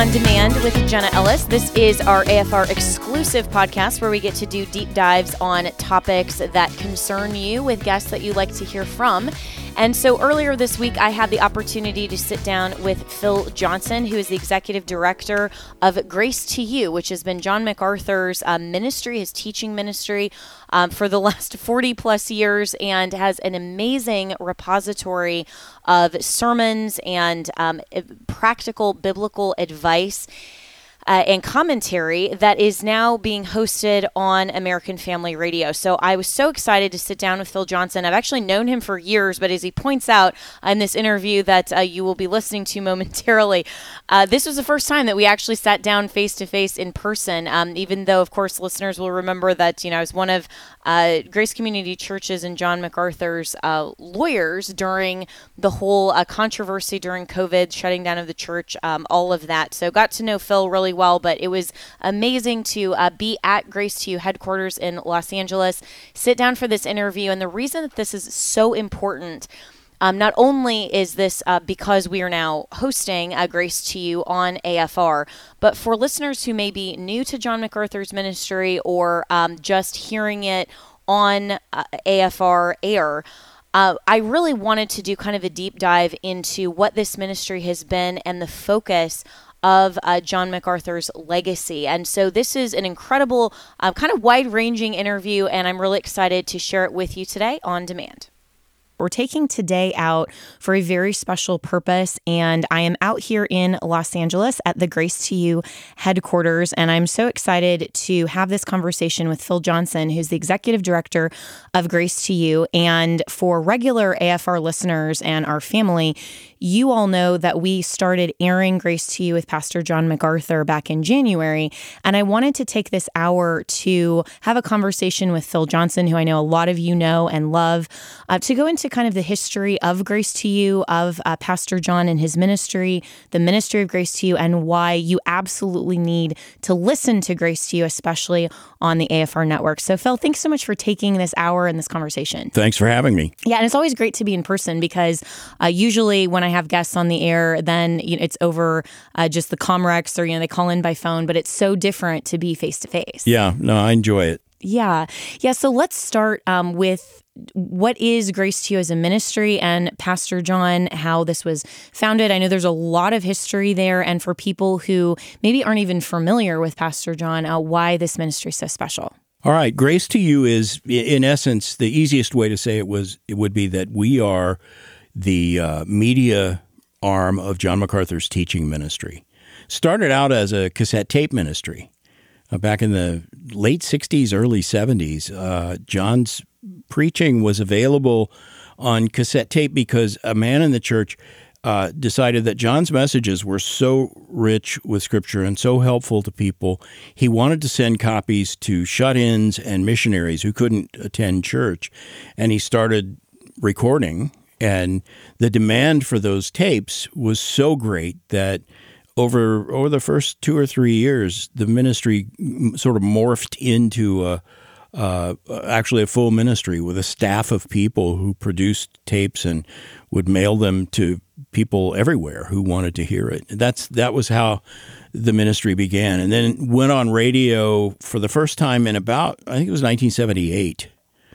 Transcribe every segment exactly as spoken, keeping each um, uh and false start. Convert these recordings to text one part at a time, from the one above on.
On Demand with Jenna Ellis. This is our A F R exclusive podcast where we get to do deep dives on topics that concern you with guests that you like to hear from. And so earlier this week, I had the opportunity to sit down with Phil Johnson, who is the executive director of Grace to You, which has been John MacArthur's uh, ministry, his teaching ministry um, for the last forty plus years, and has an amazing repository of sermons and um, practical biblical advice Uh, and commentary that is now being hosted on American Family Radio. So I was so excited to sit down with Phil Johnson. I've actually known him for years, but as he points out in this interview that uh, you will be listening to momentarily, uh, this was the first time that we actually sat down face-to-face in person, um, even though, of course, listeners will remember that, you know, I was one of uh, Grace Community Churches and John MacArthur's uh, lawyers during the whole uh, controversy during COVID, shutting down of the church, um, all of that. So got to know Phil really well, but it was amazing to uh, be at Grace to You headquarters in Los Angeles, sit down for this interview. And the reason that this is so important, um, not only is this uh, because we are now hosting uh, Grace to You on A F R, but for listeners who may be new to John MacArthur's ministry or um, just hearing it on uh, A F R air, Uh, I really wanted to do kind of a deep dive into what this ministry has been and the focus of uh, John MacArthur's legacy. And so this is an incredible, uh, kind of wide-ranging interview, and I'm really excited to share it with you today on demand. We're taking today out for a very special purpose, and I am out here in Los Angeles at the Grace to You headquarters, and I'm so excited to have this conversation with Phil Johnson, who's the executive director of Grace to You. And for regular A F R listeners and our family, you all know that we started airing Grace to You with Pastor John MacArthur back in January, and I wanted to take this hour to have a conversation with Phil Johnson, who I know a lot of you know and love, uh, to go into kind of the history of Grace to You, of uh, Pastor John and his ministry, the ministry of Grace to You, and why you absolutely need to listen to Grace to You, especially on the A F R network. So Phil, thanks so much for taking this hour in this conversation. Thanks for having me. Yeah, and it's always great to be in person because uh, usually when I have guests on the air, then you know, it's over uh, just the Comrex or, you know, they call in by phone, but it's so different to be face to face. Yeah, no, I enjoy it. Yeah. Yeah. So let's start um, with what is Grace to You as a ministry and Pastor John, how this was founded. I know there's a lot of history there. And for people who maybe aren't even familiar with Pastor John, uh, why this ministry is so special. All right. Grace to You is, in essence, the easiest way to say it was, it would be that we are the uh, media arm of John MacArthur's teaching ministry. Started out as a cassette tape ministry. Uh, back in the late sixties, early seventies, uh, John's preaching was available on cassette tape because a man in the church uh, decided that John's messages were so rich with Scripture and so helpful to people, he wanted to send copies to shut-ins and missionaries who couldn't attend church. And he started recording, and the demand for those tapes was so great that Over over the first two or three years, the ministry sort of morphed into a, uh, actually a full ministry with a staff of people who produced tapes and would mail them to people everywhere who wanted to hear it. That's that was how the ministry began, and then went on radio for the first time in about I think it was nineteen seventy-eight,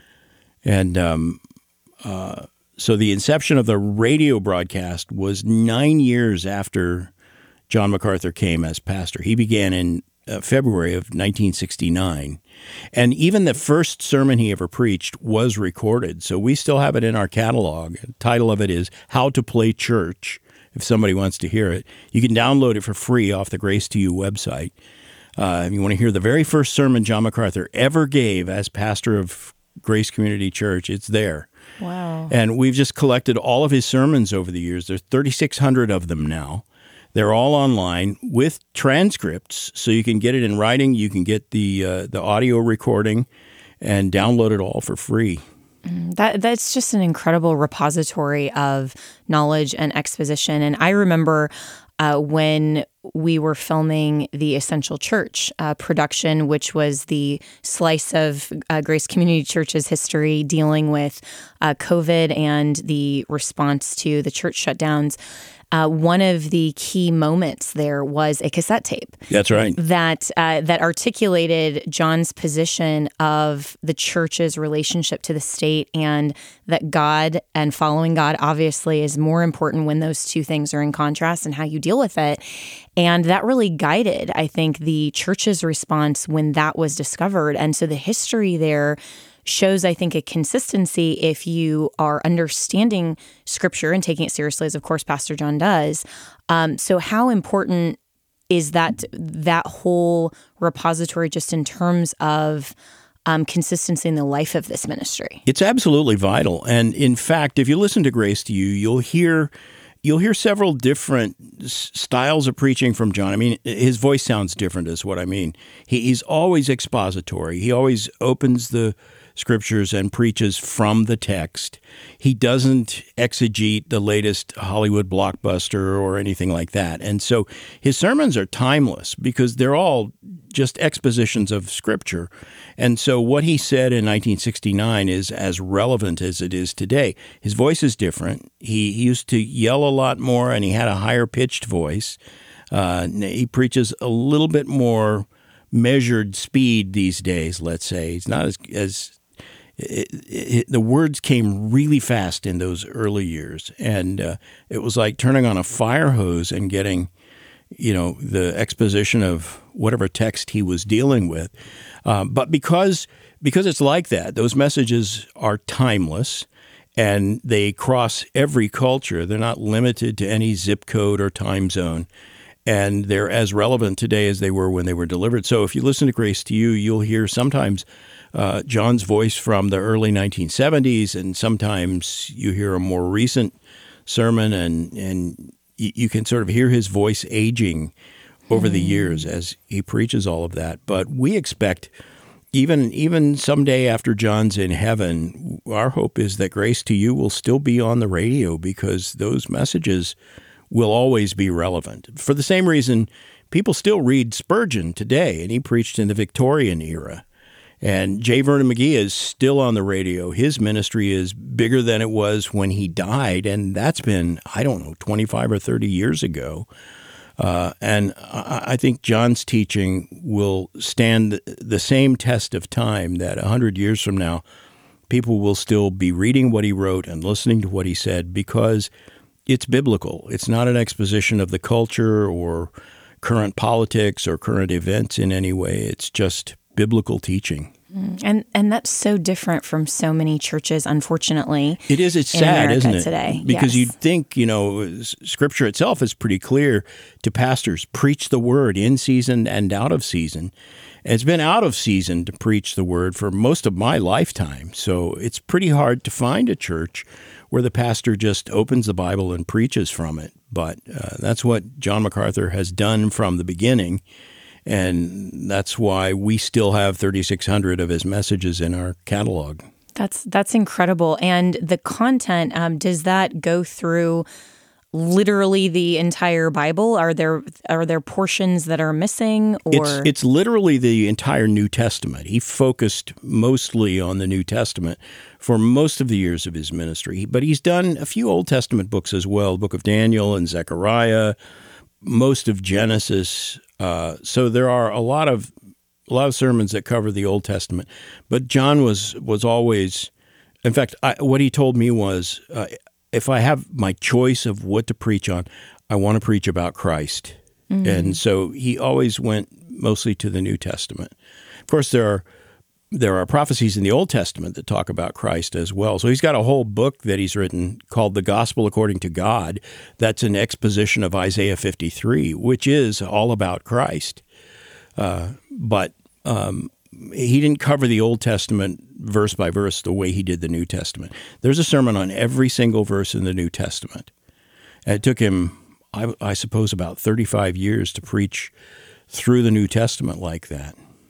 and um, uh, so the inception of the radio broadcast was nine years after John MacArthur came as pastor. He began in uh, February of nineteen sixty-nine. And even the first sermon he ever preached was recorded. So we still have it in our catalog. The title of it is How to Play Church, if somebody wants to hear it. You can download it for free off the Grace to You website. Uh, if you want to hear the very first sermon John MacArthur ever gave as pastor of Grace Community Church, it's there. Wow. And we've just collected all of his sermons over the years. There's thirty-six hundred of them now. They're all online with transcripts, so you can get it in writing. You can get the uh, the audio recording and download it all for free. That that's just an incredible repository of knowledge and exposition. And I remember uh, when we were filming the Essential Church uh, production, which was the slice of uh, Grace Community Church's history dealing with uh, COVID and the response to the church shutdowns. Uh, one of the key moments there was a cassette tape. That's right. That uh, that articulated John's position of the church's relationship to the state, and that God and following God obviously is more important when those two things are in contrast and how you deal with it. And that really guided, I think, the church's response when that was discovered. And so the history there shows, I think, a consistency if you are understanding Scripture and taking it seriously, as of course Pastor John does. Um, so how important is that that whole repository just in terms of um, consistency in the life of this ministry? It's absolutely vital. And in fact, if you listen to Grace to You, you'll hear you'll hear several different s- styles of preaching from John. I mean, his voice sounds different is what I mean. He, he's always expository. He always opens the Scriptures and preaches from the text. He doesn't exegete the latest Hollywood blockbuster or anything like that. And so his sermons are timeless because they're all just expositions of Scripture. And so what he said in nineteen sixty-nine is as relevant as it is today. His voice is different. He, he used to yell a lot more, and he had a higher pitched voice. Uh, he preaches a little bit more measured speed these days, let's say. He's not as as It, it, the words came really fast in those early years, and uh, it was like turning on a fire hose and getting, you know, the exposition of whatever text he was dealing with. Um, but because because it's like that, those messages are timeless, and they cross every culture. They're not limited to any zip code or time zone, and they're as relevant today as they were when they were delivered. So if you listen to Grace to You, you'll hear sometimes Uh, John's voice from the early nineteen seventies, and sometimes you hear a more recent sermon, and and you, you can sort of hear his voice aging over mm. the years as he preaches all of that. But we expect, even even someday after John's in heaven, our hope is that Grace to You will still be on the radio because those messages will always be relevant. For the same reason, people still read Spurgeon today, and he preached in the Victorian era. And J. Vernon McGee is still on the radio. His ministry is bigger than it was when he died, and that's been, I don't know, twenty-five or thirty years ago. Uh, and I, I think John's teaching will stand the same test of time, that one hundred years from now, people will still be reading what he wrote and listening to what he said because it's biblical. It's not an exposition of the culture or current politics or current events in any way. It's just biblical teaching. And and that's so different from so many churches, unfortunately. It is. It's in sad, America isn't it? Today. Because yes. you'd think, you know, Scripture itself is pretty clear to pastors. Preach the word in season and out of season. And it's been out of season to preach the word for most of my lifetime. So it's pretty hard to find a church where the pastor just opens the Bible and preaches from it. But uh, that's what John MacArthur has done from the beginning. And that's why we still have thirty-six hundred of his messages in our catalog. That's that's incredible. And the content, um, does that go through literally the entire Bible? Are there are there portions that are missing? Or It's, it's literally the entire New Testament. He focused mostly on the New Testament for most of the years of his ministry. But he's done a few Old Testament books as well, the book of Daniel and Zechariah, most of Genesis. Uh, so there are a lot of a lot of sermons that cover the Old Testament. But John was was always, in fact, I, what he told me was, uh, if I have my choice of what to preach on, I want to preach about Christ. Mm-hmm. And so he always went mostly to the New Testament. Of course, there are there are prophecies in the Old Testament that talk about Christ as well. So he's got a whole book that he's written called The Gospel According to God. That's an exposition of Isaiah fifty-three, which is all about Christ. Uh, but um, he didn't cover the Old Testament verse by verse the way he did the New Testament. There's a sermon on every single verse in the New Testament. And it took him, I, I suppose, about thirty-five years to preach through the New Testament like that.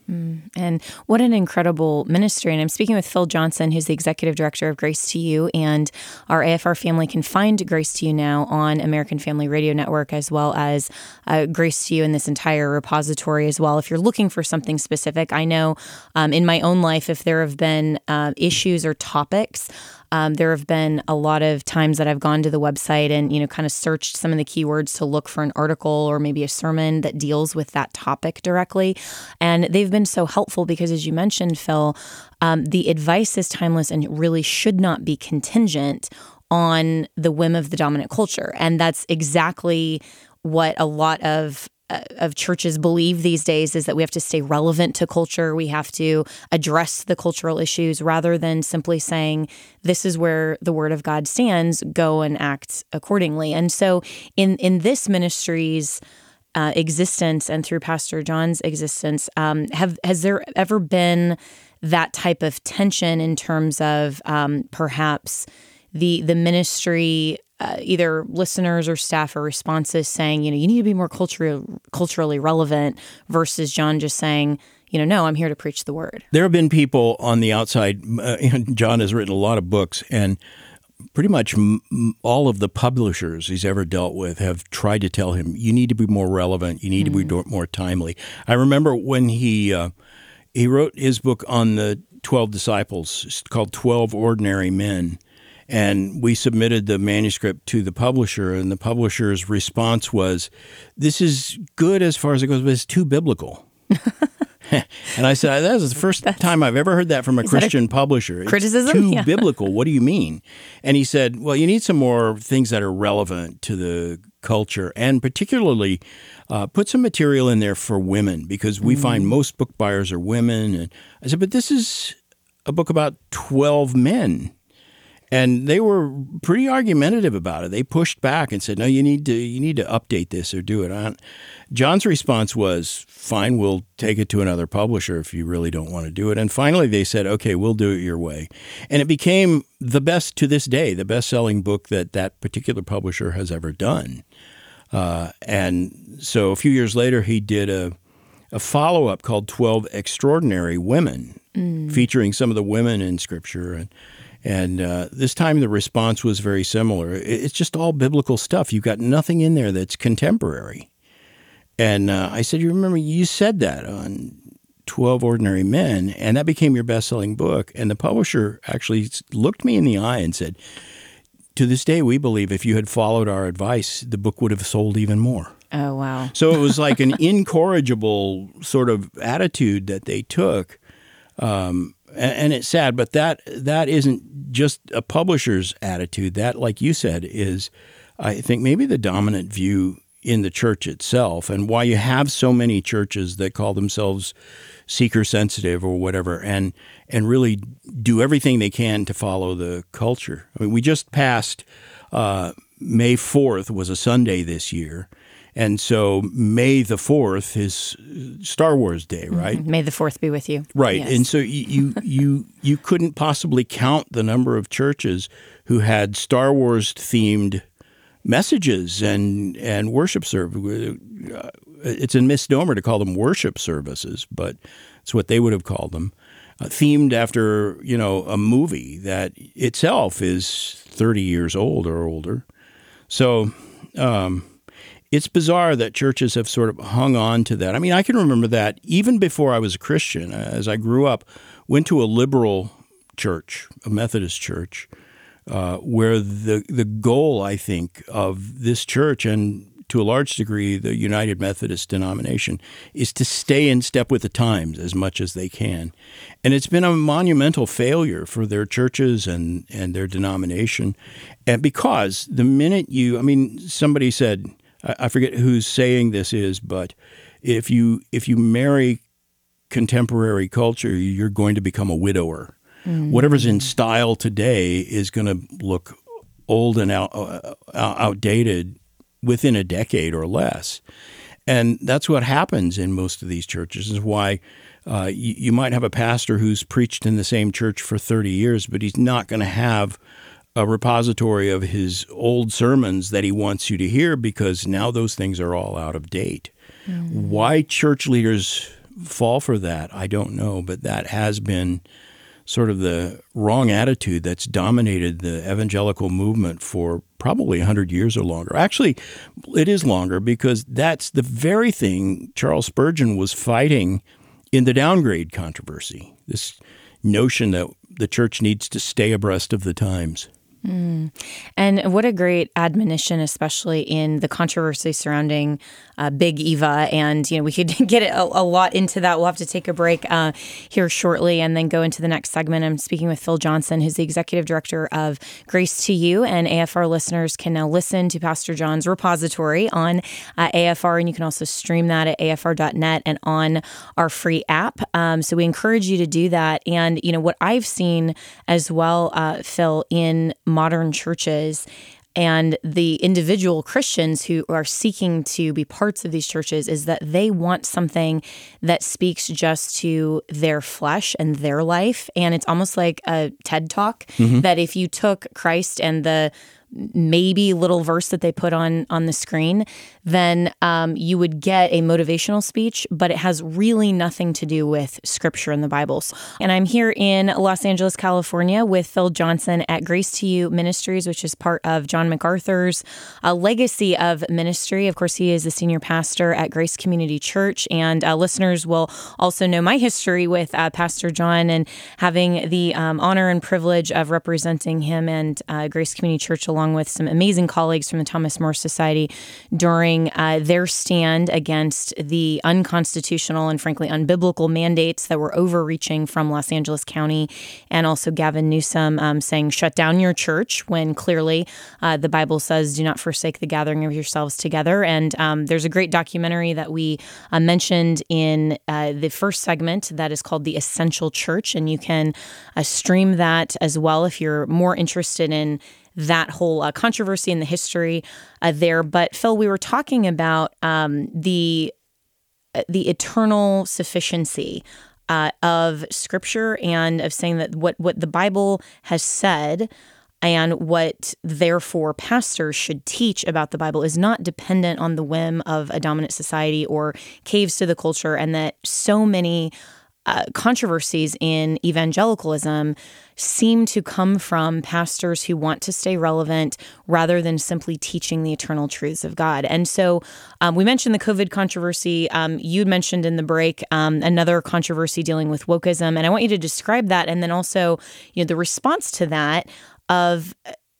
And what an incredible ministry. And I'm speaking with Phil Johnson, who's the executive director of Grace to You. And our A F R family can find Grace to You now on American Family Radio Network, as well as uh, Grace to You in this entire repository as well. If you're looking for something specific, I know um, in my own life, if there have been uh, issues or topics, Um, there have been a lot of times that I've gone to the website and, you know, kind of searched some of the keywords to look for an article or maybe a sermon that deals with that topic directly. And they've been so helpful because, as you mentioned, Phil, um, the advice is timeless and really should not be contingent on the whim of the dominant culture. And that's exactly what a lot of of churches believe these days, is that we have to stay relevant to culture. We have to address the cultural issues rather than simply saying, this is where the word of God stands, go and act accordingly. And so in, in this ministry's uh, existence and through Pastor John's existence, um, have has there ever been that type of tension in terms of um, perhaps the the ministry, Uh, either listeners or staff or responses saying, you know, you need to be more culturally culturally relevant, versus John just saying, you know, no, I'm here to preach the word? There have been people on the outside. Uh, John has written a lot of books, and pretty much m- all of the publishers he's ever dealt with have tried to tell him, you need to be more relevant, you need mm-hmm. to be more timely. I remember when he uh, he wrote his book on the twelve disciples, it's called twelve Ordinary Men. And we submitted the manuscript to the publisher, and the publisher's response was, this is good as far as it goes, but it's too biblical. And I said, that was the first That's, time I've ever heard that from a Christian a publisher. Criticism? It's too yeah. biblical. What do you mean? And he said, well, you need some more things that are relevant to the culture, and particularly uh, put some material in there for women, because we mm. find most book buyers are women. And I said, but this is a book about twelve men. And they were pretty argumentative about it. They pushed back and said, no, you need to you need to update this or do it. John's response was, fine, we'll take it to another publisher if you really don't want to do it. And finally they said, okay, we'll do it your way. And it became the best to this day, the best-selling book that that particular publisher has ever done. Uh, and so a few years later, he did a, a follow-up called twelve Extraordinary Women, mm. featuring some of the women in Scripture. And And uh, this time the response was very similar. It's just all biblical stuff. You've got nothing in there that's contemporary. And uh, I said, you remember you said that on twelve Ordinary Men, and that became your best-selling book. And the publisher actually looked me in the eye and said, to this day, we believe if you had followed our advice, the book would have sold even more. Oh, wow. So it was like an incorrigible sort of attitude that they took. Um And it's sad, but that that isn't just a publisher's attitude. That, like you said, is, I think, maybe the dominant view in the church itself, and why you have so many churches that call themselves seeker-sensitive or whatever, and and really do everything they can to follow the culture. I mean, we just passed uh, May fourth was a Sunday this year. And so May the fourth is Star Wars Day, right? Mm-hmm. May the fourth be with you. Right. Yes. And so you, you you couldn't possibly count the number of churches who had Star Wars-themed messages and, and worship service. It's a misnomer to call them worship services, but it's what they would have called them. Uh, themed after, you know, a movie that itself is thirty years old or older. So um it's bizarre that churches have sort of hung on to that. I mean, I can remember that even before I was a Christian. As I grew up, went to a liberal church, a Methodist church, uh, where the the goal, I think, of this church, and to a large degree the United Methodist denomination, is to stay in step with the times as much as they can. And it's been a monumental failure for their churches and, and their denomination. And because the minute you, I mean, somebody said, I forget whose saying this is, but if you if you marry contemporary culture, you're going to become a widower. Mm. Whatever's in style today is going to look old and out, uh, outdated within a decade or less. And that's what happens in most of these churches, is why uh, you, you might have a pastor who's preached in the same church for thirty years, but he's not going to have a repository of his old sermons that he wants you to hear, because now those things are all out of date. Mm. Why church leaders fall for that? I don't know, but that has been sort of the wrong attitude that's dominated the evangelical movement for probably one hundred years or longer. Actually, it is longer because that's the very thing Charles Spurgeon was fighting in the downgrade controversy, this notion that the church needs to stay abreast of the times. Mm. And what a great admonition, especially in the controversy surrounding uh, Big Eva. And, you know, we could get a, a lot into that. We'll have to take a break uh, here shortly and then go into the next segment. I'm speaking with Phil Johnson, who's the executive director of Grace to You. And A F R listeners can now listen to Pastor John's repository on uh, A F R. And you can also stream that at A F R dot net and on our free app. Um, so we encourage you to do that. And, you know, what I've seen as well, uh, Phil, in modern churches and the individual Christians who are seeking to be parts of these churches is that they want something that speaks just to their flesh and their life. And it's almost like a TED Talk, mm-hmm. that if you took Christ and the maybe little verse that they put on on the screen, then um, you would get a motivational speech, but it has really nothing to do with Scripture in the Bible. And I'm here in Los Angeles, California with Phil Johnson at Grace to You Ministries, which is part of John MacArthur's uh, legacy of ministry. Of course, he is the senior pastor at Grace Community Church, and uh, listeners will also know my history with uh, Pastor John and having the um, honor and privilege of representing him and uh, Grace Community Church along along with some amazing colleagues from the Thomas More Society during uh, their stand against the unconstitutional and frankly unbiblical mandates that were overreaching from Los Angeles County, and also Gavin Newsom um, saying, shut down your church, when clearly uh, the Bible says, do not forsake the gathering of yourselves together. And um, there's a great documentary that we uh, mentioned in uh, the first segment that is called The Essential Church, and you can uh, stream that as well if you're more interested in that whole uh, controversy and the history uh, there. But Phil, we were talking about um, the uh, the eternal sufficiency uh, of Scripture, and of saying that what what the Bible has said and what therefore pastors should teach about the Bible is not dependent on the whim of a dominant society or caves to the culture, and that so many Uh, controversies in evangelicalism seem to come from pastors who want to stay relevant rather than simply teaching the eternal truths of God. And so um, we mentioned the COVID controversy. Um, you mentioned in the break um, another controversy dealing with wokeism. And I want you to describe that, and then also, you know, the response to that of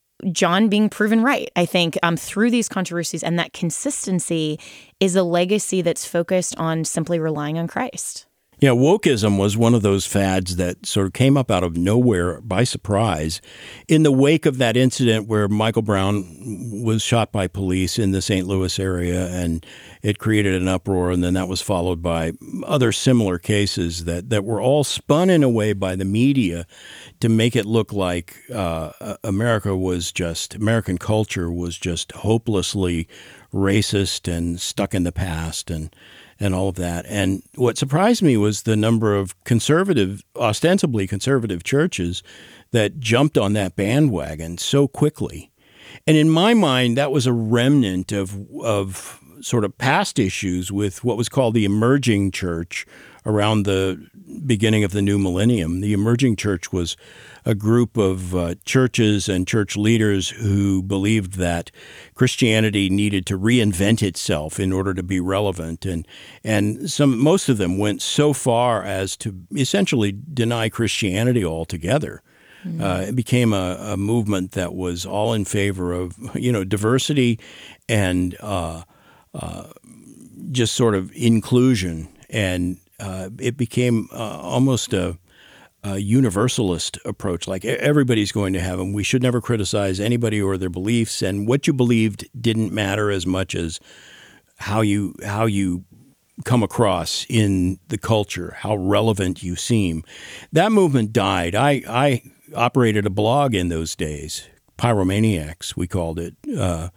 John being proven right, I think, um, through these controversies. And that consistency is a legacy that's focused on simply relying on Christ. Yeah, wokeism was one of those fads that sort of came up out of nowhere by surprise in the wake of that incident where Michael Brown was shot by police in the Saint Louis area, and it created an uproar, and then that was followed by other similar cases that, that were all spun in a way by the media to make it look like uh, America was just, American culture was just hopelessly racist and stuck in the past and and all of that. And what surprised me was the number of conservative, ostensibly conservative churches that jumped on that bandwagon so quickly. And in my mind, that was a remnant of of sort of past issues with what was called the emerging church around the beginning of the new millennium. The emerging church was a group of uh, churches and church leaders who believed that Christianity needed to reinvent itself in order to be relevant, and and some most of them went so far as to essentially deny Christianity altogether. Mm-hmm. Uh, it became a, a movement that was all in favor of, you know, diversity and uh, uh, just sort of inclusion, and uh, it became uh, almost a a universalist approach, like everybody's going to have them. We should never criticize anybody or their beliefs, and what you believed didn't matter as much as how you how you come across in the culture, how relevant you seem. That movement died. I, I operated a blog in those days, Pyromaniacs, we called it, uh,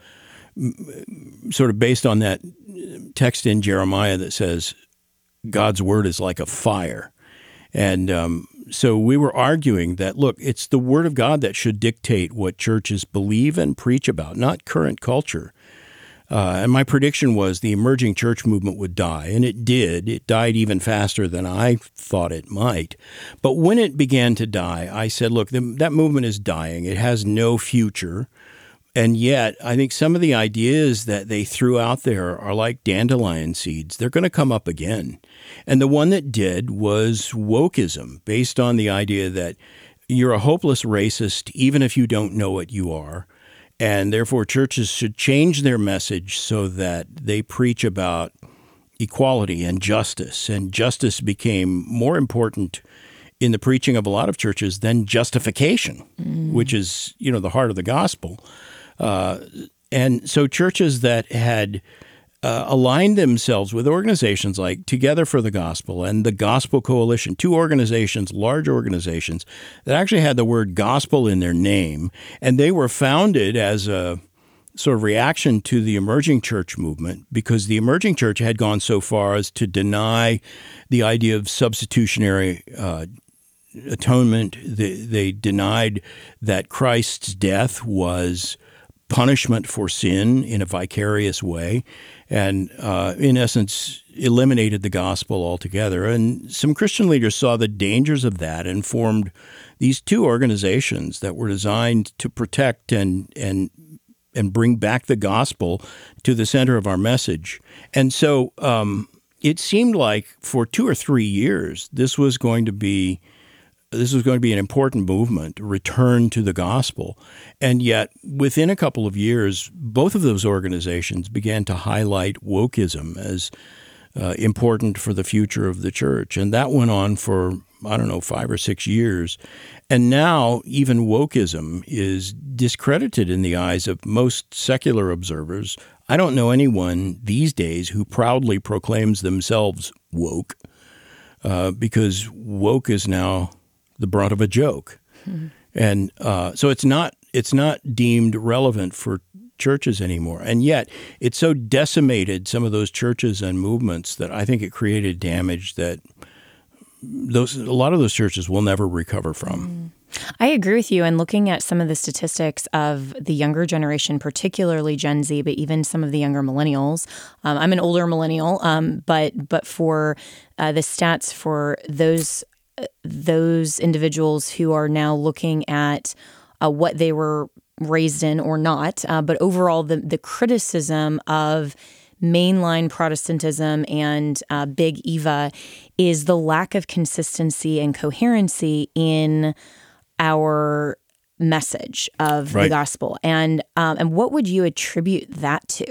sort of based on that text in Jeremiah that says, God's word is like a fire. And um, so we were arguing that, look, it's the Word of God that should dictate what churches believe and preach about, not current culture. Uh, and my prediction was the emerging church movement would die, and it did. It died even faster than I thought it might. But when it began to die, I said, look, the, that movement is dying. It has no future. And yet, I think some of the ideas that they threw out there are like dandelion seeds. They're going to come up again. And the one that did was wokeism, based on the idea that you're a hopeless racist even if you don't know what you are. And therefore, churches should change their message so that they preach about equality and justice. And justice became more important in the preaching of a lot of churches than justification, mm. which is, you know, the heart of the gospel. Uh, and so churches that had uh, aligned themselves with organizations like Together for the Gospel and the Gospel Coalition, two organizations, large organizations, that actually had the word gospel in their name. And they were founded as a sort of reaction to the emerging church movement because the emerging church had gone so far as to deny the idea of substitutionary uh, atonement. They, they denied that Christ's death was punishment for sin in a vicarious way, and uh, in essence eliminated the gospel altogether. And some Christian leaders saw the dangers of that and formed these two organizations that were designed to protect and and and bring back the gospel to the center of our message. And so um, it seemed like for two or three years this was going to be This was going to be an important movement, a return to the gospel. And yet, within a couple of years, both of those organizations began to highlight wokeism as uh, important for the future of the church. And that went on for, I don't know, five or six years. And now, even wokeism is discredited in the eyes of most secular observers. I don't know anyone these days who proudly proclaims themselves woke, uh, because woke is now the brunt of a joke. Mm-hmm. And uh, so it's not it's not deemed relevant for churches anymore. And yet it so decimated some of those churches and movements that I think it created damage that those a lot of those churches will never recover from. Mm. I agree with you. And looking at some of the statistics of the younger generation, particularly Gen Z, but even some of the younger millennials. Um, I'm an older millennial, um, but but for uh, the stats for those those individuals who are now looking at uh, what they were raised in or not, uh, but overall the, the criticism of mainline Protestantism and uh, Big Eva is the lack of consistency and coherency in our message of right. the gospel. And um, and what would you attribute that to?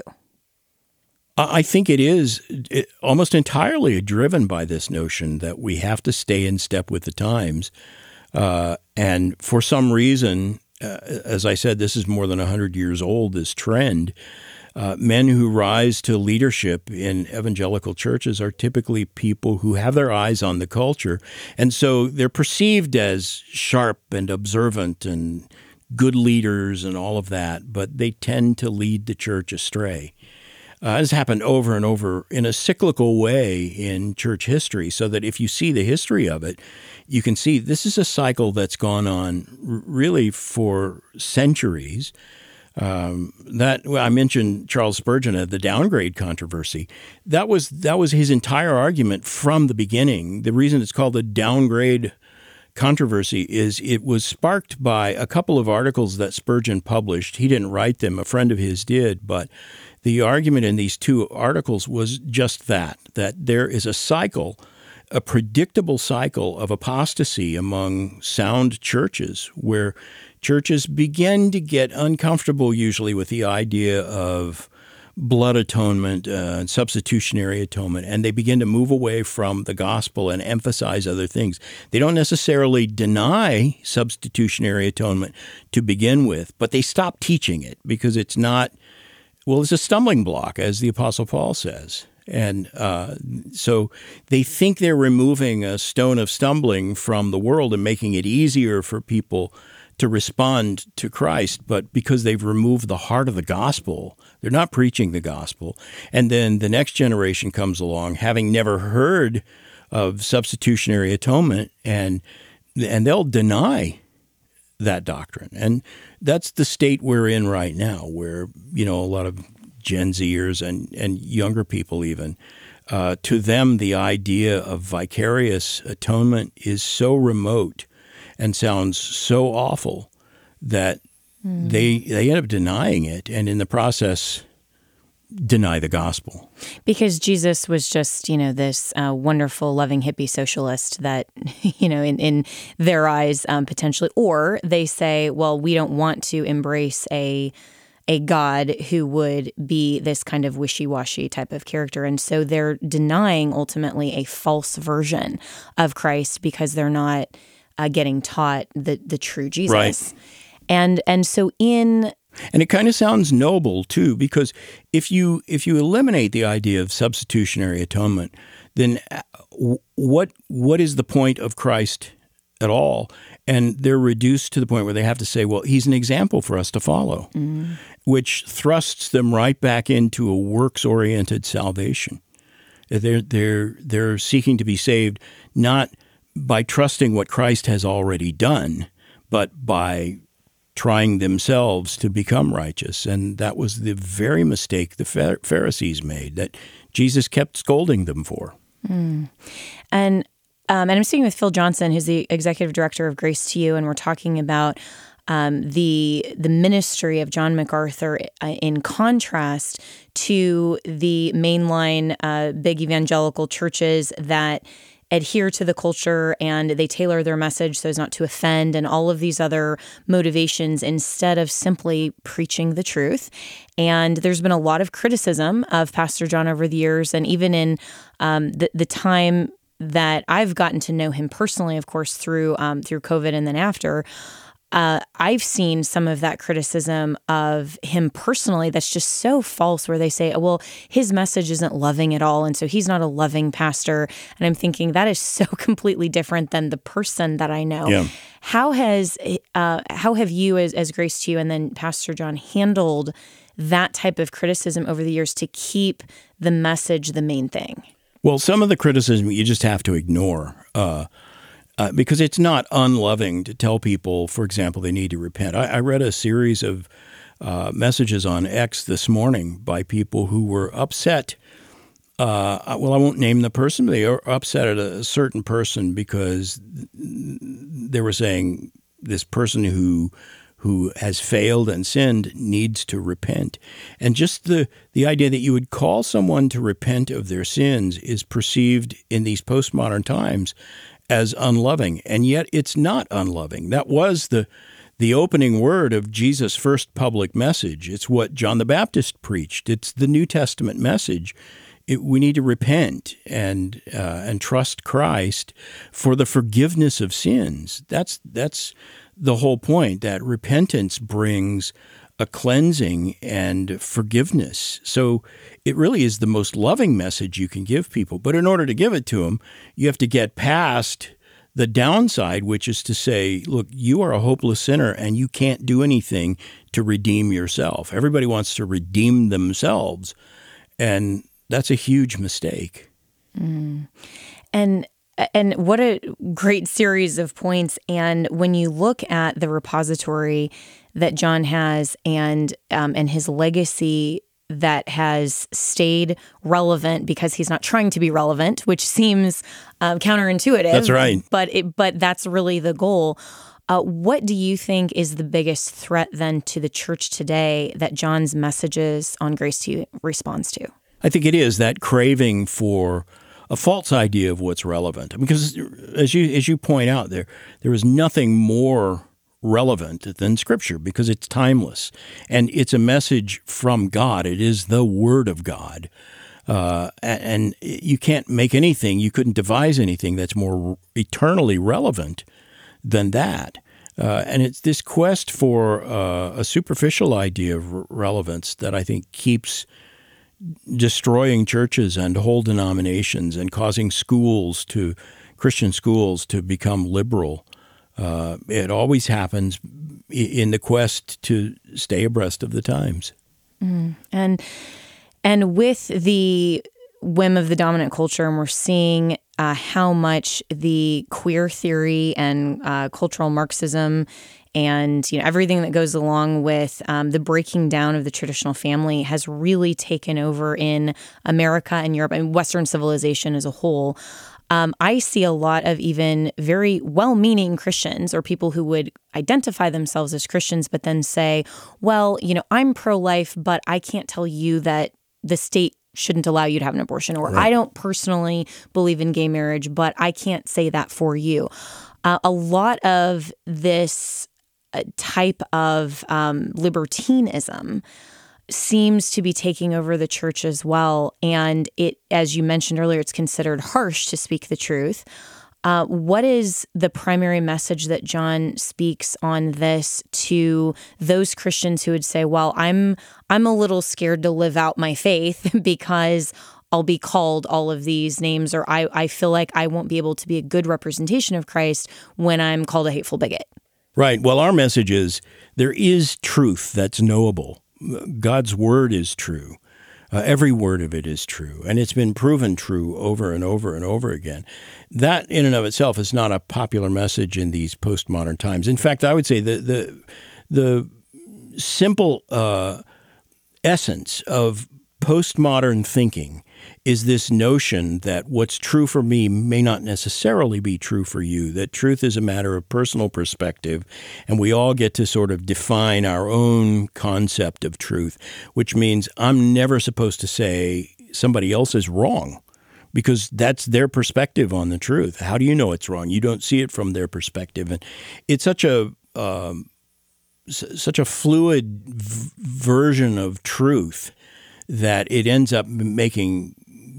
I think it is almost entirely driven by this notion that we have to stay in step with the times. Uh, and for some reason, uh, as I said, this is more than one hundred years old, this trend. Uh, men who rise to leadership in evangelical churches are typically people who have their eyes on the culture. And so they're perceived as sharp and observant and good leaders and all of that, but they tend to lead the church astray. Uh, this happened over and over in a cyclical way in church history, so that if you see the history of it, you can see this is a cycle that's gone on r- really for centuries. Um, that well, I mentioned Charles Spurgeon, uh, the downgrade controversy. That was that was his entire argument from the beginning. The reason it's called the downgrade controversy is it was sparked by a couple of articles that Spurgeon published. He didn't write them; a friend of his did, but the argument in these two articles was just that, that there is a cycle, a predictable cycle of apostasy among sound churches where churches begin to get uncomfortable usually with the idea of blood atonement uh, and substitutionary atonement, and they begin to move away from the gospel and emphasize other things. They don't necessarily deny substitutionary atonement to begin with, but they stop teaching it because it's not Well, it's a stumbling block, as the Apostle Paul says. And uh, so they think they're removing a stone of stumbling from the world and making it easier for people to respond to Christ. But because they've removed the heart of the gospel, they're not preaching the gospel. And then the next generation comes along, having never heard of substitutionary atonement, and and they'll deny that doctrine. And that's the state we're in right now, where, you know, a lot of Gen Zers and, and younger people even. Uh, to them, the idea of vicarious atonement is so remote and sounds so awful that mm. they they end up denying it, and in the process deny the gospel. Because Jesus was just, you know, this uh, wonderful, loving hippie socialist that, you know, in, in their eyes, um, potentially, or they say, well, we don't want to embrace a a God who would be this kind of wishy-washy type of character. And so they're denying ultimately a false version of Christ because they're not uh, getting taught the, the true Jesus. Right. And and so in... And it kind of sounds noble, too, because if you if you eliminate the idea of substitutionary atonement, then what what is the point of Christ at all? And they're reduced to the point where they have to say, well, he's an example for us to follow, mm. which thrusts them right back into a works-oriented salvation. They're, they're, they're seeking to be saved not by trusting what Christ has already done, but by trying themselves to become righteous. And that was the very mistake the Pharisees made that Jesus kept scolding them for. Mm. And Um, and I'm speaking with Phil Johnson, who's the executive director of Grace to You, and we're talking about um, the the ministry of John MacArthur uh, in contrast to the mainline uh, big evangelical churches that adhere to the culture and they tailor their message so as not to offend and all of these other motivations instead of simply preaching the truth. And there's been a lot of criticism of Pastor John over the years, and even in um, the, the time that I've gotten to know him personally, of course, through um, through COVID and then after, uh, I've seen some of that criticism of him personally that's just so false, where they say, well, his message isn't loving at all, and so he's not a loving pastor. And I'm thinking that is so completely different than the person that I know. Yeah. How has uh, how have you, as, as Grace to You and then Pastor John, handled that type of criticism over the years to keep the message the main thing? Well, some of the criticism you just have to ignore uh, uh, because it's not unloving to tell people, for example, they need to repent. I, I read a series of uh, messages on X this morning by people who were upset. Uh, well, I won't name the person, but they were upset at a certain person because they were saying this person who who has failed and sinned needs to repent. And just the, the idea that you would call someone to repent of their sins is perceived in these postmodern times as unloving. And yet it's not unloving. That was the the opening word of Jesus' first public message. It's what John the Baptist preached. It's the New Testament message. It, we need to repent and uh, and trust Christ for the forgiveness of sins. That's that's the whole point, that repentance brings a cleansing and forgiveness. So it really is the most loving message you can give people. But in order to give it to them, you have to get past the downside, which is to say, look, you are a hopeless sinner and you can't do anything to redeem yourself. Everybody wants to redeem themselves, and that's a huge mistake. Mm. And And what a great series of points. And when you look at the repository that John has and um, and his legacy that has stayed relevant because he's not trying to be relevant, which seems uh, counterintuitive. That's right. But it, but that's really the goal. Uh, what do you think is the biggest threat then to the church today that John's messages on Grace to You responds to? I think it is that craving for a false idea of what's relevant. Because as you as you point out, there there is nothing more relevant than Scripture because it's timeless. And it's a message from God. It is the Word of God. Uh, and you can't make anything, you couldn't devise anything that's more eternally relevant than that. Uh, and it's this quest for uh, a superficial idea of relevance that I think keeps destroying churches and whole denominations and causing schools to, Christian schools to become liberal. Uh, it always happens in the quest to stay abreast of the times. Mm. And and with the whim of the dominant culture, and we're seeing uh, how much the queer theory and uh, cultural Marxism and you know everything that goes along with um, the breaking down of the traditional family has really taken over in America and Europe and Western civilization as a whole. Um, I see a lot of even very well-meaning Christians or people who would identify themselves as Christians, but then say, well, you know, I'm pro-life, but I can't tell you that the state shouldn't allow you to have an abortion, or right. I don't personally believe in gay marriage, but I can't say that for you. Uh, a lot of this type of um, libertinism seems to be taking over the church as well. And it, as you mentioned earlier, it's considered harsh to speak the truth. Uh, what is the primary message that John speaks on this to those Christians who would say, well, I'm I'm a little scared to live out my faith because I'll be called all of these names, or I, I feel like I won't be able to be a good representation of Christ when I'm called a hateful bigot? Right. Well, our message is there is truth that's knowable. God's word is true. Uh, every word of it is true, and it's been proven true over and over and over again. That in and of itself is not a popular message in these postmodern times. In fact, I would say the the the simple uh, essence of postmodern thinking is this notion that what's true for me may not necessarily be true for you, that truth is a matter of personal perspective, and we all get to sort of define our own concept of truth, which means I'm never supposed to say somebody else is wrong because that's their perspective on the truth. How do you know it's wrong? You don't see it from their perspective. And it's such a um, s- such a fluid v- version of truth that it ends up making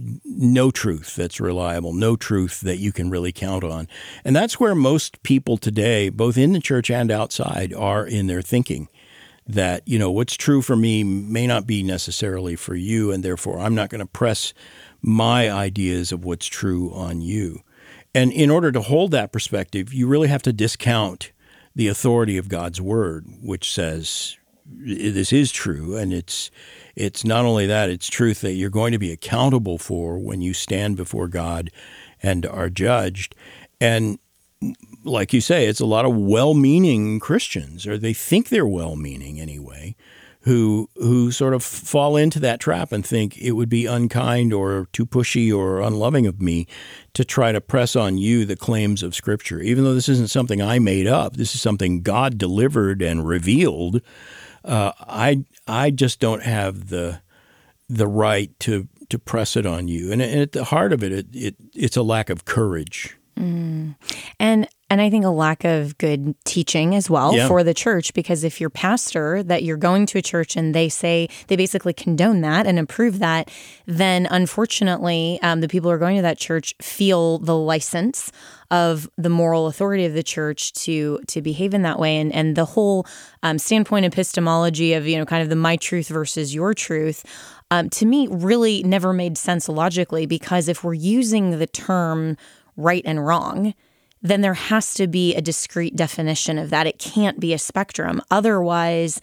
no truth that's reliable, no truth that you can really count on. And that's where most people today, both in the church and outside, are in their thinking, that, you know, what's true for me may not be necessarily for you, and therefore I'm not going to press my ideas of what's true on you. And in order to hold that perspective, you really have to discount the authority of God's word, which says this is true, and it's It's not only that, it's truth that you're going to be accountable for when you stand before God and are judged. And like you say, it's a lot of well-meaning Christians, or they think they're well-meaning anyway, who who sort of fall into that trap and think it would be unkind or too pushy or unloving of me to try to press on you the claims of Scripture. Even though this isn't something I made up, this is something God delivered and revealed. Uh, I I just don't have the the right to to press it on you, and, and at the heart of it, it, it it's a lack of courage, mm. and and I think a lack of good teaching as well yeah. for the church. Because if your pastor that you're going to a church and they say they basically condone that and approve that, then unfortunately, um, the people who are going to that church feel the license of the moral authority of the church to to behave in that way. And and the whole um, standpoint epistemology of, you know, kind of the my truth versus your truth, um, to me, really never made sense logically, because if we're using the term right and wrong, then there has to be a discrete definition of that. It can't be a spectrum. Otherwise,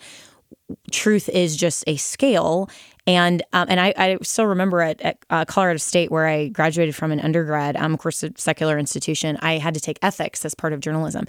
truth is just a scale. And um, and I, I still remember at, at uh, Colorado State, where I graduated from an undergrad, um, of course, a secular institution, I had to take ethics as part of journalism.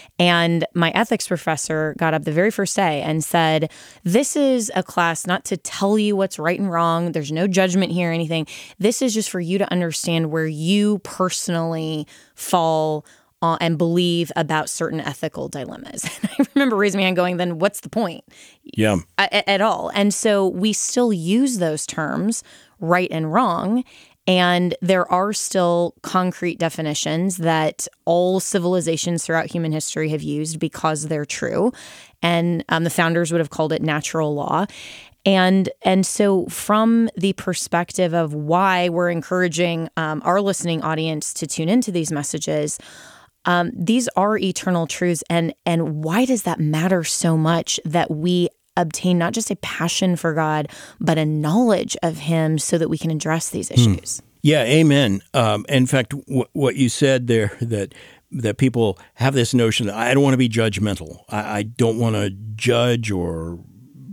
And my ethics professor got up the very first day and said, this is a class not to tell you what's right and wrong. There's no judgment here or anything. This is just for you to understand where you personally fall Uh, and believe about certain ethical dilemmas. And I remember raising my hand going, then what's the point? Yeah. A- at all. And so we still use those terms, right and wrong, and there are still concrete definitions that all civilizations throughout human history have used because they're true. And um, the founders would have called it natural law. And and so from the perspective of why we're encouraging um, our listening audience to tune into these messages, Um, these are eternal truths, and and why does that matter so much that we obtain not just a passion for God, but a knowledge of Him so that we can address these issues? Hmm. Yeah, amen. Um, in fact, w- what you said there, that that people have this notion that I don't want to be judgmental. I, I don't want to judge or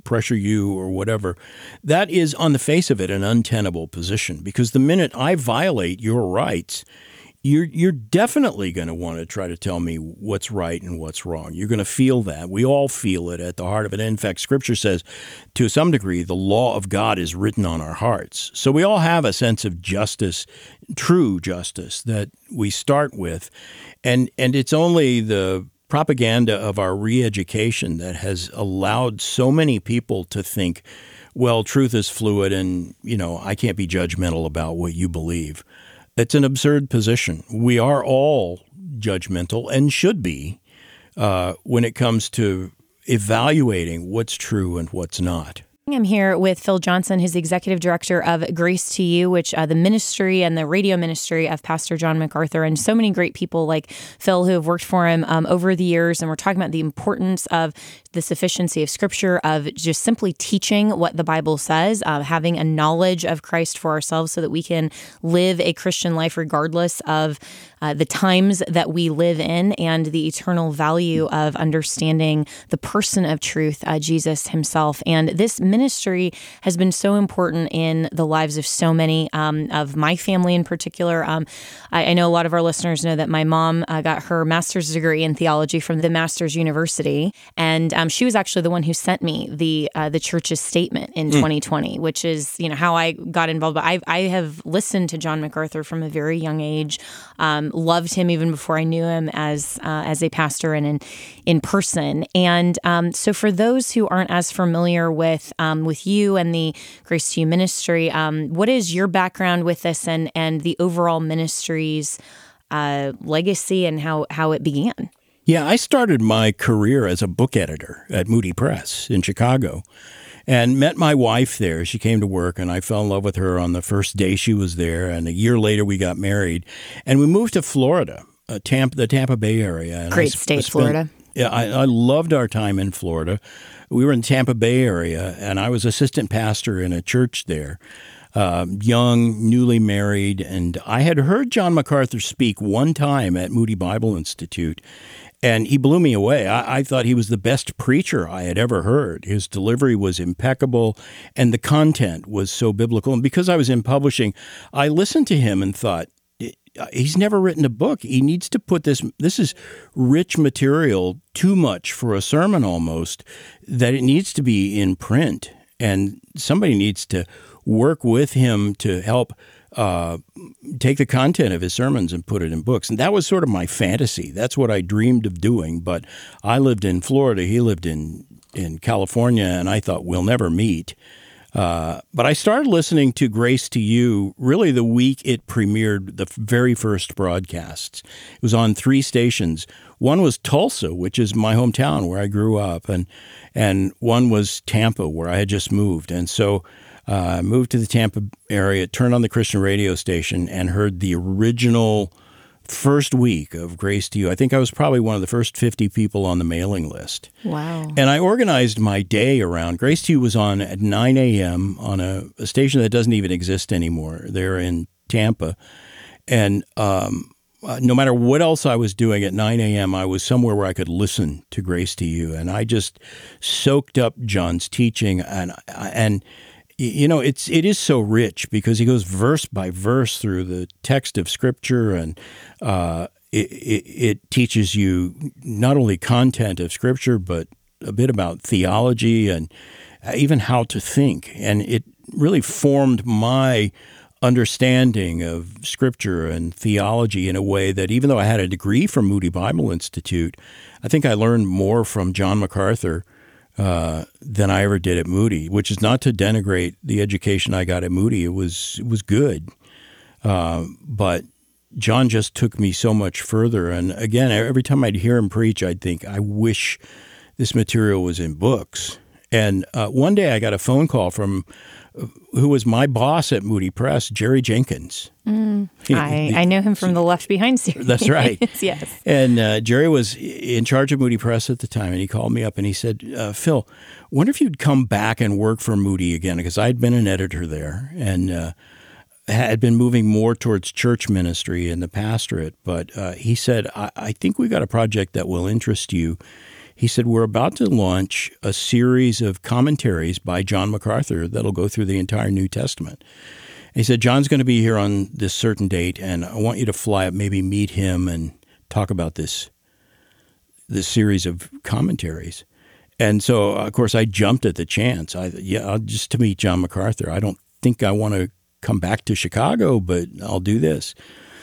pressure you or whatever, that is on the face of it an untenable position, because the minute I violate your rights, You're you're definitely going to want to try to tell me what's right and what's wrong. You're going to feel that. We all feel it at the heart of it. In fact, Scripture says, to some degree, the law of God is written on our hearts. So we all have a sense of justice, true justice, that we start with. And, and it's only the propaganda of our re-education that has allowed so many people to think, well, truth is fluid and, you know, I can't be judgmental about what you believe. It's an absurd position. We are all judgmental and should be uh, when it comes to evaluating what's true and what's not. I'm here with Phil Johnson, who's the executive director of Grace to You, which uh, the ministry and the radio ministry of Pastor John MacArthur, and so many great people like Phil who have worked for him um, over the years. And we're talking about the importance of the sufficiency of Scripture, of just simply teaching what the Bible says, uh, having a knowledge of Christ for ourselves so that we can live a Christian life regardless of uh, the times that we live in, and the eternal value of understanding the person of truth, uh, Jesus himself. And this ministry has been so important in the lives of so many, um, of my family in particular. Um, I, I know a lot of our listeners know that my mom uh, got her master's degree in theology from the Masters University, and um, she was actually the one who sent me the uh, the church's statement in mm. twenty twenty, which is, you know, how I got involved. But I I have listened to John MacArthur from a very young age, um, loved him even before I knew him as uh, as a pastor and in in person. And um, so for those who aren't as familiar with um, with you and the Grace to You ministry, um, what is your background with this and and the overall ministry's uh, legacy and how how it began? Yeah, I started my career as a book editor at Moody Press in Chicago and met my wife there. She came to work, and I fell in love with her on the first day she was there. And a year later, we got married, and we moved to Florida, uh, Tampa, the Tampa Bay area. And Great I state, spent, Florida. Yeah, I, I loved our time in Florida. We were in the Tampa Bay area, and I was assistant pastor in a church there. Uh, young, newly married, and I had heard John MacArthur speak one time at Moody Bible Institute, and he blew me away. I, I thought he was the best preacher I had ever heard. His delivery was impeccable, and the content was so biblical. And because I was in publishing, I listened to him and thought, he's never written a book. He needs to put this, this is rich material, too much for a sermon almost, that it needs to be in print. And somebody needs to work with him to help uh, take the content of his sermons and put it in books. And that was sort of my fantasy. That's what I dreamed of doing. But I lived in Florida. He lived in, in California, and I thought we'll never meet. Uh, but I started listening to Grace to You really the week it premiered the very first broadcasts. It was on three stations. One was Tulsa, which is my hometown where I grew up, and and one was Tampa, where I had just moved. And so I uh, moved to the Tampa area, turned on the Christian radio station, and heard the original first week of Grace to You. I think I was probably one of the first fifty people on the mailing list. Wow. And I organized my day around. Grace to You was on at nine a.m. on a, a station that doesn't even exist anymore. They're in Tampa. And um, uh, no matter what else I was doing at nine a.m., I was somewhere where I could listen to Grace to You. And I just soaked up John's teaching. And and you know, it's it is so rich because he goes verse by verse through the text of Scripture, and uh, it, it, it teaches you not only content of Scripture, but a bit about theology and even how to think. And it really formed my understanding of Scripture and theology in a way that, even though I had a degree from Moody Bible Institute, I think I learned more from John MacArthur Uh, than I ever did at Moody, which is not to denigrate the education I got at Moody. It was it was good, uh, but John just took me so much further. And again, every time I'd hear him preach, I'd think, I wish this material was in books. And uh, one day I got a phone call from who was my boss at Moody Press, Jerry Jenkins. Mm, I, I know him from the Left Behind series. That's right. Yes. And uh, Jerry was in charge of Moody Press at the time, and he called me up and he said, uh, Phil, wonder if you'd come back and work for Moody again, because I'd been an editor there and uh, had been moving more towards church ministry and the pastorate. But uh, he said, I, I think we got a project that will interest you. He said, we're about to launch a series of commentaries by John MacArthur that'll go through the entire New Testament. And he said, John's going to be here on this certain date, and I want you to fly up, maybe meet him and talk about this, this series of commentaries. And so, of course, I jumped at the chance. I, yeah, just to meet John MacArthur. I don't think I want to come back to Chicago, but I'll do this.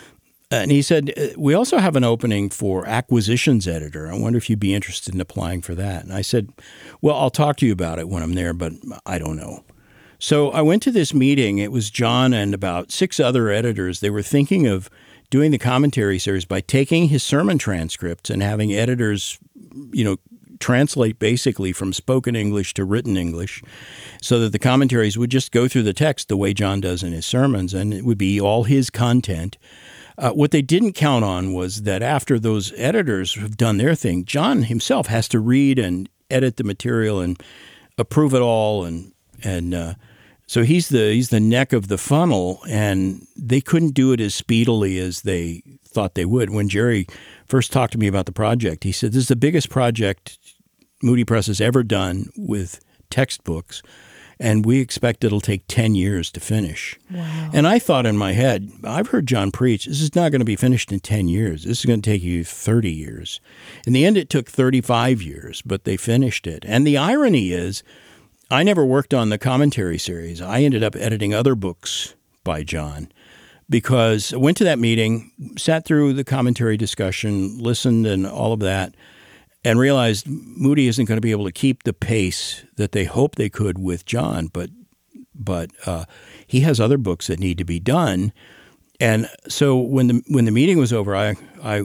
And he said, we also have an opening for acquisitions editor. I wonder if you'd be interested in applying for that. And I said, well, I'll talk to you about it when I'm there, but I don't know. So I went to this meeting. It was John and about six other editors. They were thinking of doing the commentary series by taking his sermon transcripts and having editors, you know, translate basically from spoken English to written English so that the commentaries would just go through the text the way John does in his sermons, and it would be all his content. Uh, what they didn't count on was that after those editors have done their thing, John himself has to read and edit the material and approve it all, and and uh, so he's the he's the neck of the funnel, and they couldn't do it as speedily as they thought they would. When Jerry first talked to me about the project, he said, "This is the biggest project Moody Press has ever done with textbooks, and we expect it'll take ten years to finish." Wow. And I thought in my head, I've heard John preach, this is not going to be finished in ten years. This is going to take you thirty years. In the end, it took thirty-five years, but they finished it. And the irony is, I never worked on the commentary series. I ended up editing other books by John because I went to that meeting, sat through the commentary discussion, listened and all of that, and realized Moody isn't going to be able to keep the pace that they hoped they could with John, but but uh, he has other books that need to be done. And so when the when the meeting was over, I I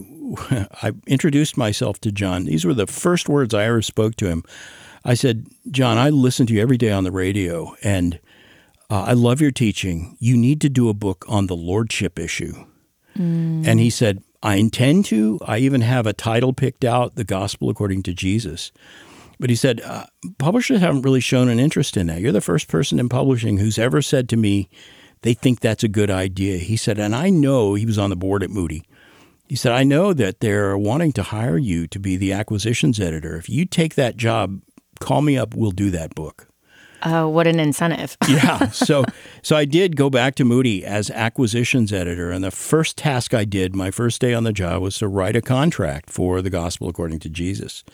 I introduced myself to John. These were the first words I ever spoke to him. I said, "John, I listen to you every day on the radio, and uh, I love your teaching. You need to do a book on the lordship issue." Mm. And he said, "I intend to. I even have a title picked out, The Gospel According to Jesus." But he said, uh, publishers haven't really shown an interest in that. You're the first person in publishing who's ever said to me they think that's a good idea. He said, and I know, he was on the board at Moody. He said, I know that they're wanting to hire you to be the acquisitions editor. If you take that job, call me up. We'll do that book. Oh, what an incentive. Yeah. So so I did go back to Moody as acquisitions editor. And the first task I did, my first day on the job, was to write a contract for The Gospel According to Jesus.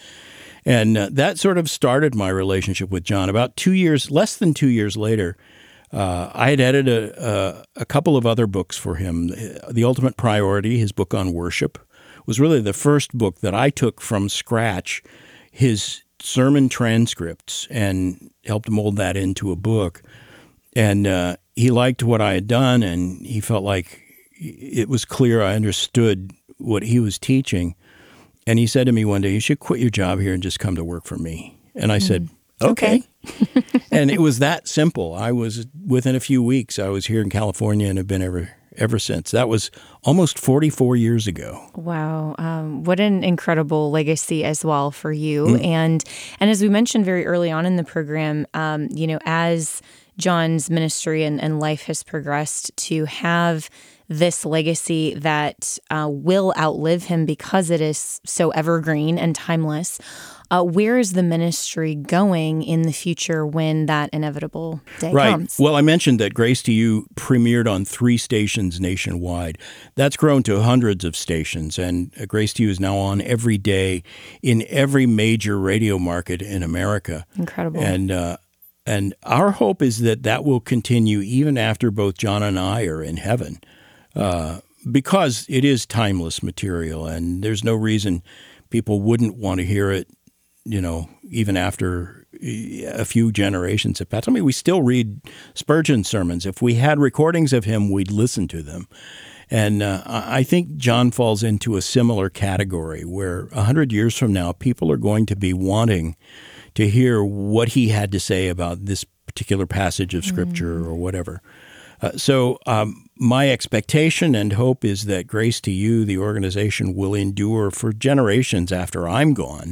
And uh, that sort of started my relationship with John. About two years, less than two years later, uh, I had edited a, a, a couple of other books for him. The Ultimate Priority, his book on worship, was really the first book that I took from scratch, his sermon transcripts, and helped mold that into a book. And uh, he liked what I had done, and he felt like it was clear I understood what he was teaching. And he said to me one day, you should quit your job here and just come to work for me. And I mm. said, okay. okay. And it was that simple. I was, within a few weeks, I was here in California and have been ever ever since. That was almost forty-four years ago. Wow. Um, what an incredible legacy as well for you. Mm. And and as we mentioned very early on in the program, um, you know, as John's ministry and, and life has progressed, to have this legacy that uh, will outlive him because it is so evergreen and timeless. Uh, where is the ministry going in the future when that inevitable day right. comes? Well, I mentioned that Grace to You premiered on three stations nationwide. That's grown to hundreds of stations, and Grace to You is now on every day in every major radio market in America. Incredible. And uh, and our hope is that that will continue even after both John and I are in heaven, uh, because it is timeless material, and there's no reason people wouldn't want to hear it. You know, even after a few generations have passed. I mean, we still read Spurgeon sermons. If we had recordings of him, we'd listen to them. And uh, I think John falls into a similar category where a hundred years from now, people are going to be wanting to hear what he had to say about this particular passage of Scripture mm. or whatever. Uh, so um, my expectation and hope is that Grace to You, the organization, will endure for generations after I'm gone.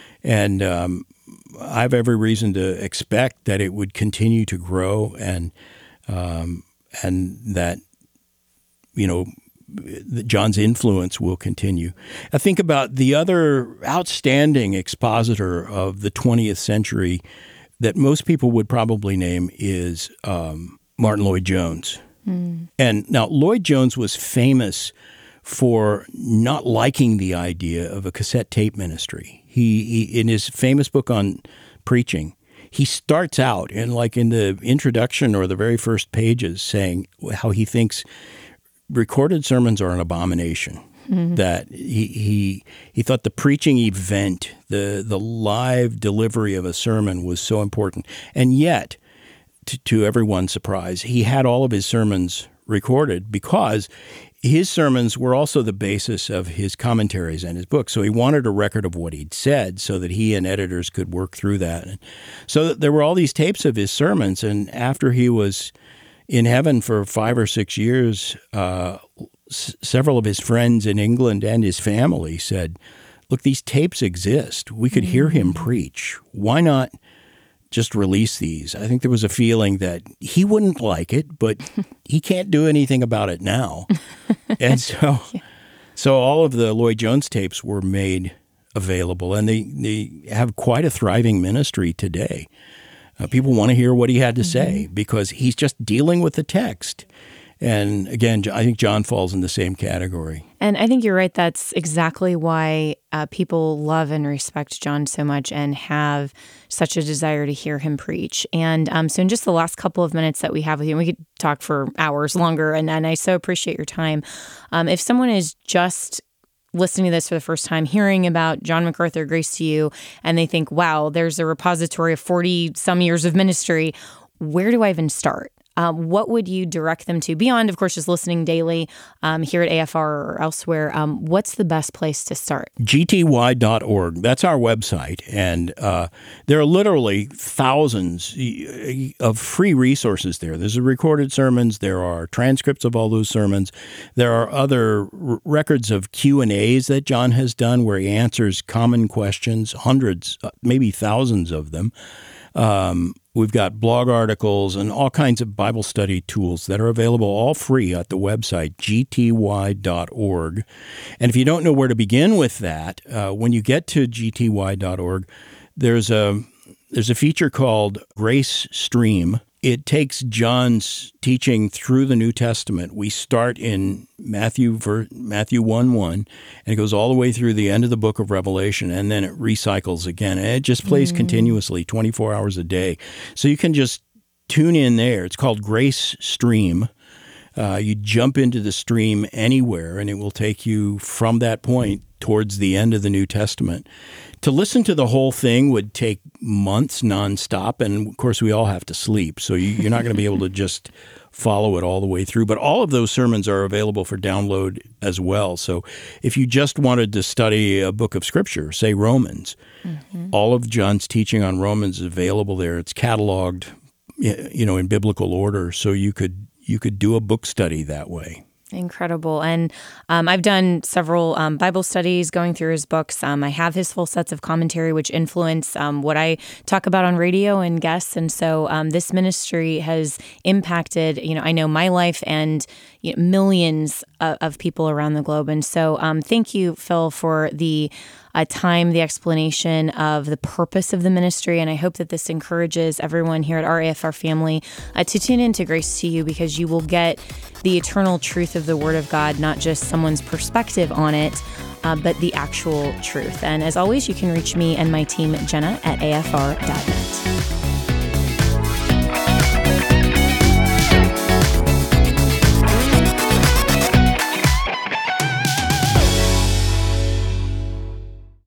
And um, I have every reason to expect that it would continue to grow, and um, and that, you know, John's influence will continue. I think about the other outstanding expositor of the twentieth century that most people would probably name is um, Martin Lloyd-Jones. Mm. And now Lloyd-Jones was famous for not liking the idea of a cassette tape ministry. He, he in his famous book on preaching, he starts out and like in the introduction or the very first pages saying how he thinks recorded sermons are an abomination. Mm-hmm. That he, he he thought the preaching event, the the live delivery of a sermon was so important. And yet, to, to everyone's surprise, he had all of his sermons recorded because his sermons were also the basis of his commentaries and his books. So he wanted a record of what he'd said so that he and editors could work through that. And so there were all these tapes of his sermons. And after he was in heaven for five or six years, uh, s- several of his friends in England and his family said, look, these tapes exist. We could hear him preach. Why not just release these? I think there was a feeling that he wouldn't like it, but he can't do anything about it now. And so yeah. so all of the Lloyd-Jones tapes were made available, and they, they have quite a thriving ministry today. Uh, people want to hear what he had to mm-hmm. say because he's just dealing with the text. And again, I think John falls in the same category. And I think you're right. That's exactly why uh, people love and respect John so much and have such a desire to hear him preach. And um, so in just the last couple of minutes that we have with you, and we could talk for hours longer, and, and I so appreciate your time. Um, if someone is just listening to this for the first time, hearing about John MacArthur, Grace to You, and they think, wow, there's a repository of forty-some years of ministry. Where do I even start? Um, what would you direct them to beyond, of course, just listening daily um, here at A F R or elsewhere? Um, what's the best place to start? G T Y dot org. That's our website. And uh, there are literally thousands of free resources there. There's recorded sermons. There are transcripts of all those sermons. There are other r- records of Q and A's that John has done where he answers common questions, hundreds, maybe thousands of them. Um, we've got blog articles and all kinds of Bible study tools that are available all free at the website, G T Y dot org. And if you don't know where to begin with that, uh, when you get to G T Y dot org, there's a there's a feature called Grace Stream. It takes John's teaching through the New Testament. We start in Matthew Matthew one one, and it goes all the way through the end of the book of Revelation, and then it recycles again. And it just plays mm. continuously, twenty-four hours a day. So you can just tune in there. It's called Grace Stream. Uh, you jump into the stream anywhere, and it will take you from that point towards the end of the New Testament. To listen to the whole thing would take months nonstop, and of course we all have to sleep, so you, you're not going to be able to just follow it all the way through. But all of those sermons are available for download as well. So if you just wanted to study a book of Scripture, say Romans, mm-hmm. all of John's teaching on Romans is available there. It's cataloged, you know, in biblical order, so you could you could do a book study that way. Incredible. And um, I've done several um, Bible studies going through his books. Um, I have his full sets of commentary, which influence um, what I talk about on radio and guests. And so um, this ministry has impacted, you know, I know my life and you know, millions of, of people around the globe. And so um, thank you, Phil, for the uh, time, the explanation of the purpose of the ministry. And I hope that this encourages everyone here at our A F R family uh, to tune into Grace to You, because you will get the eternal truth of the Word of God, not just someone's perspective on it, uh, but the actual truth. And as always, you can reach me and my team, Jenna, at A F R dot net.